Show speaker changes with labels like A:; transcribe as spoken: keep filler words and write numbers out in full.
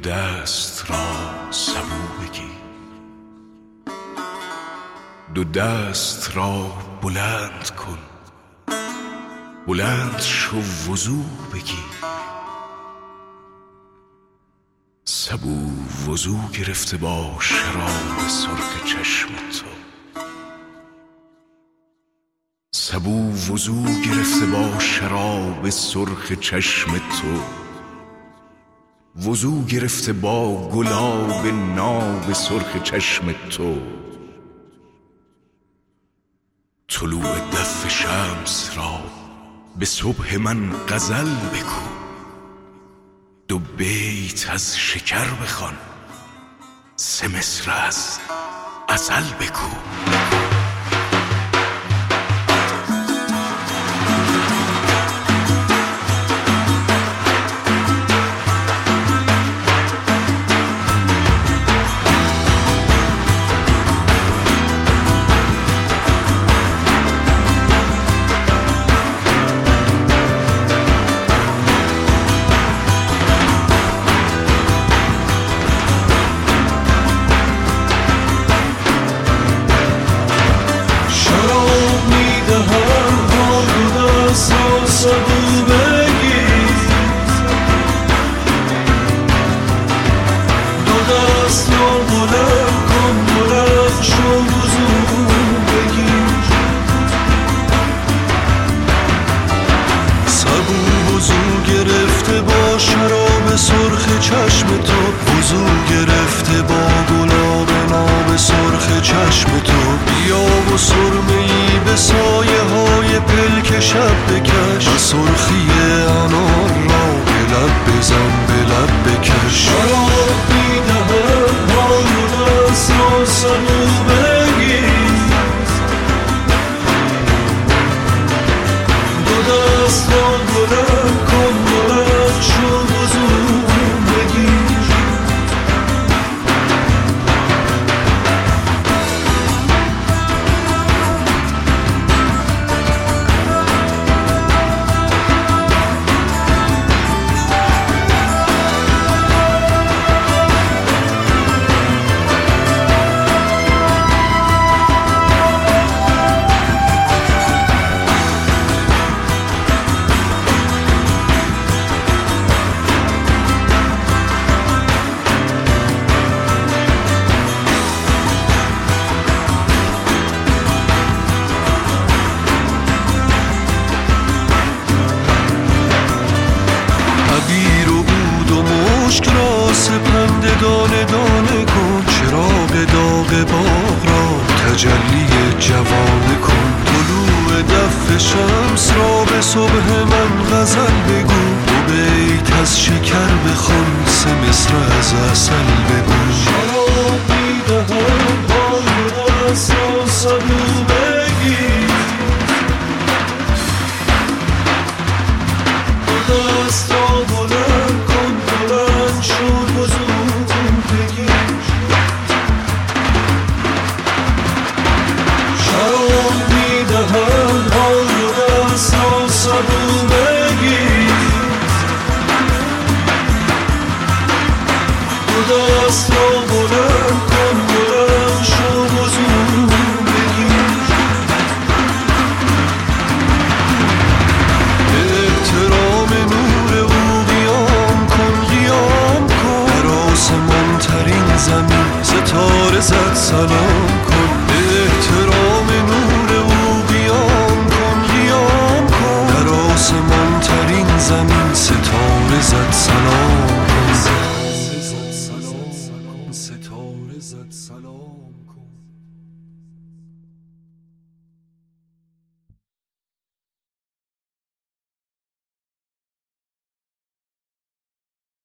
A: دست را سبو بگیر، دو دست را بلند کن، بلند شو وضو بگیر. سبو وضو گرفته با شراب سرخ چشم تو، سبو وضو گرفته با شراب سرخ چشم تو، وضو گرفته با گلاب ناب سرخ چشم تو. طلوع دف شمس را به صبح من غزل بگو، دو بیت از شکر بخوان، سه مصرع از غزل بگو.
B: سرخ چشم تو، وضو گرفته با گلاب ناب سرخ چشم تو. بیا و سرمه‌ای به سایه های پلک شب بکش، و سرخی انار را به لب بزن به لب بکش. شراب میدهم با دست را سبو بگیر، دو دست را بلند کن، بلند شو وضو. سپند دانه دانه کن، چراغ داغ باغ را تجلی جوانه کن. طلوع دف شمس را به صبح من غزل بگو، دو بیت از شکر بخوان، سه مصرع از عسل بگو.